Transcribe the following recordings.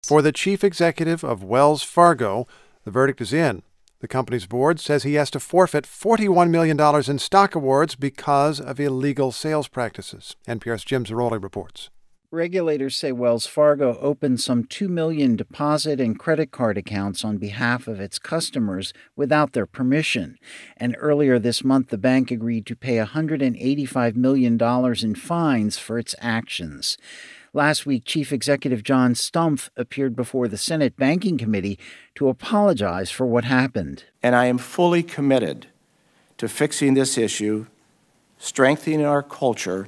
For the chief executive of Wells Fargo, the verdict is in. The company's board says he has to forfeit $41 million in stock awards because of illegal sales practices. NPR's Jim Zarroli reports. Regulators say Wells Fargo opened some 2 million deposit and credit card accounts on behalf of its customers without their permission. And earlier this month, the bank agreed to pay $185 million in fines for its actions. Last week, Chief Executive John Stumpf appeared before the Senate Banking Committee to apologize for what happened. And I am fully committed to fixing this issue, strengthening our culture,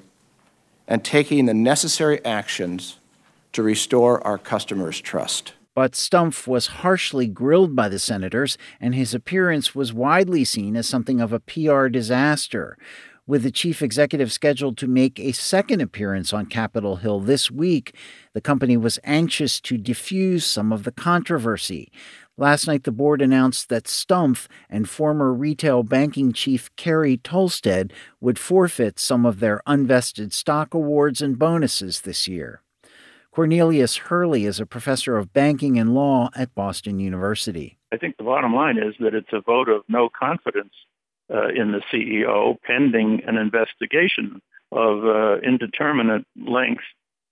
and taking the necessary actions to restore our customers' trust. But Stumpf was harshly grilled by the senators, and his appearance was widely seen as something of a PR disaster. With the chief executive scheduled to make a second appearance on Capitol Hill this week, the company was anxious to diffuse some of the controversy. Last night, the board announced that Stumpf and former retail banking chief Kerry Tolstead would forfeit some of their unvested stock awards and bonuses this year. Cornelius Hurley is a professor of banking and law at Boston University. I think the bottom line is that it's a vote of no confidence in the CEO pending an investigation of indeterminate length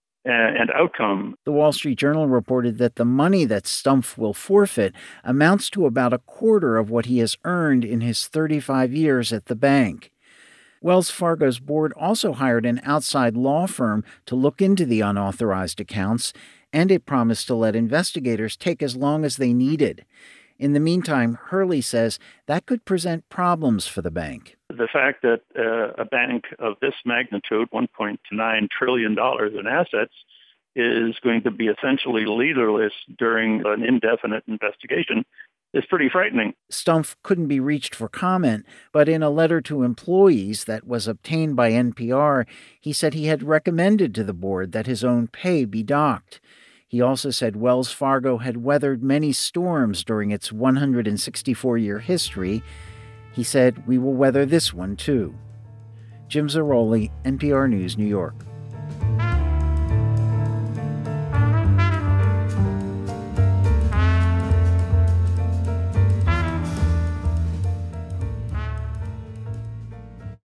and outcome. The Wall Street Journal reported that the money that Stumpf will forfeit amounts to about a quarter of what he has earned in his 35 years at the bank. Wells Fargo's board also hired an outside law firm to look into the unauthorized accounts, and it promised to let investigators take as long as they needed. In the meantime, Hurley says that could present problems for the bank. The fact that a bank of this magnitude, $1.9 trillion in assets, is going to be essentially leaderless during an indefinite investigation is pretty frightening. Stumpf couldn't be reached for comment, but in a letter to employees that was obtained by NPR, he said he had recommended to the board that his own pay be docked. He also said Wells Fargo had weathered many storms during its 164-year history. He said, "We will weather this one, too." Jim Zarroli, NPR News, New York.